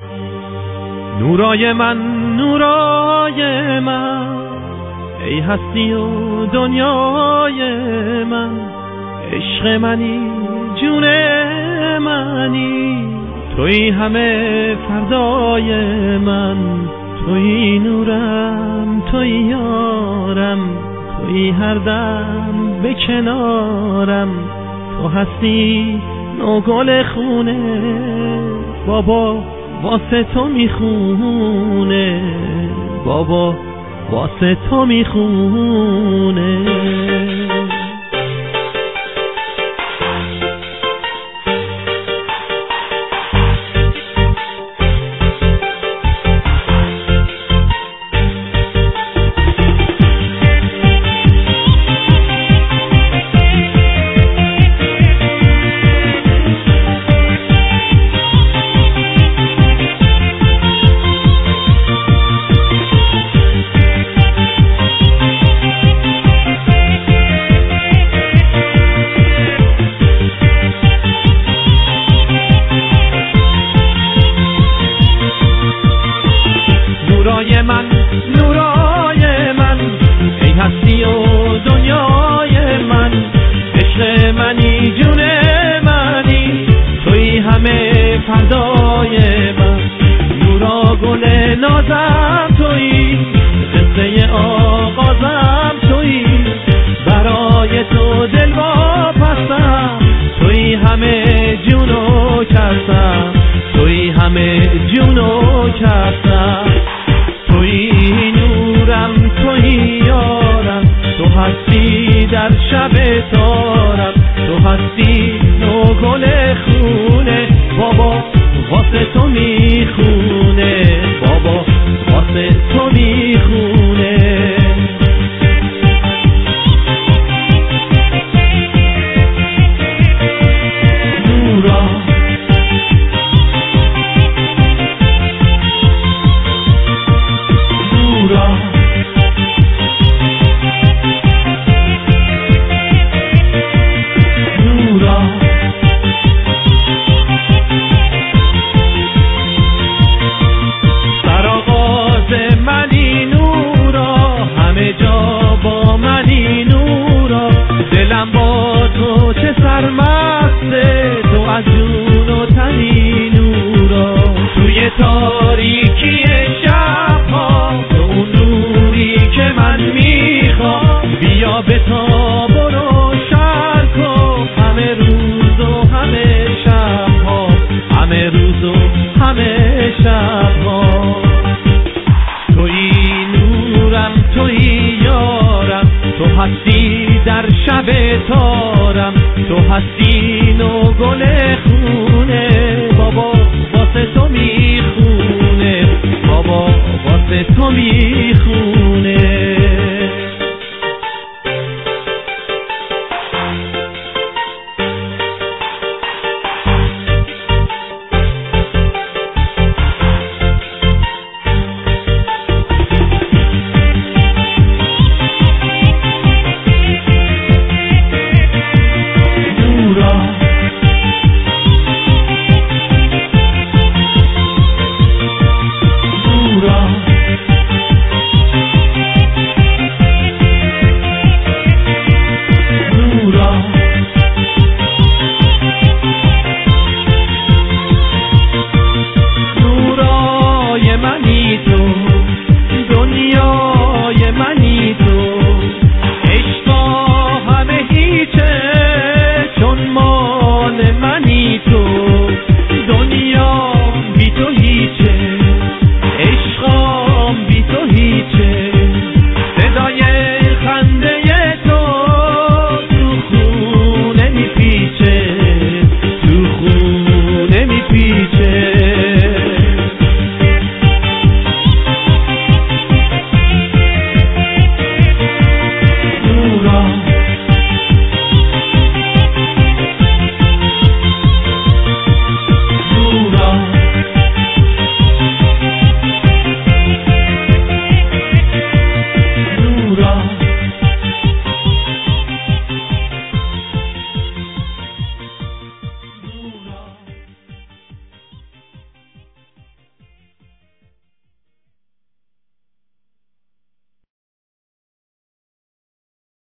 نورای من، نورای من، ای هستی و دنیای من، عشق منی، جون منی، توی همه فردای من، توی نورم، توی یارم، توی هر دم به کنارم، تو هستی نوگل خونه، بابا واسه تو میخونه، بابا واسه تو میخونه. نورای من، نورای من، ای هستی و دنیای من، عشق منی، جون منی، توی همه فردای من، نورا گل نازم توی، قصه آغازم توی، برای تو دل واپسم، توی همه جونو کردم، توی همه جونو کردم، توی نورم، توی یارم، تو هستی در شب تارم، تو هستی نوگل خونه، بابا واسه تو میخونه، بابا واسه تو میخونه. دلم با تو چه سرمسته، تو از جون و تنی نورا، توی تاریکی شبها، تو اون نوری که من میخوام، بیا به تاب و روشن کن، همه روز و همه شبها، همه روز و همه شبها، توی نورم، توی یارم، تو هستی در شب تارم، تو هستی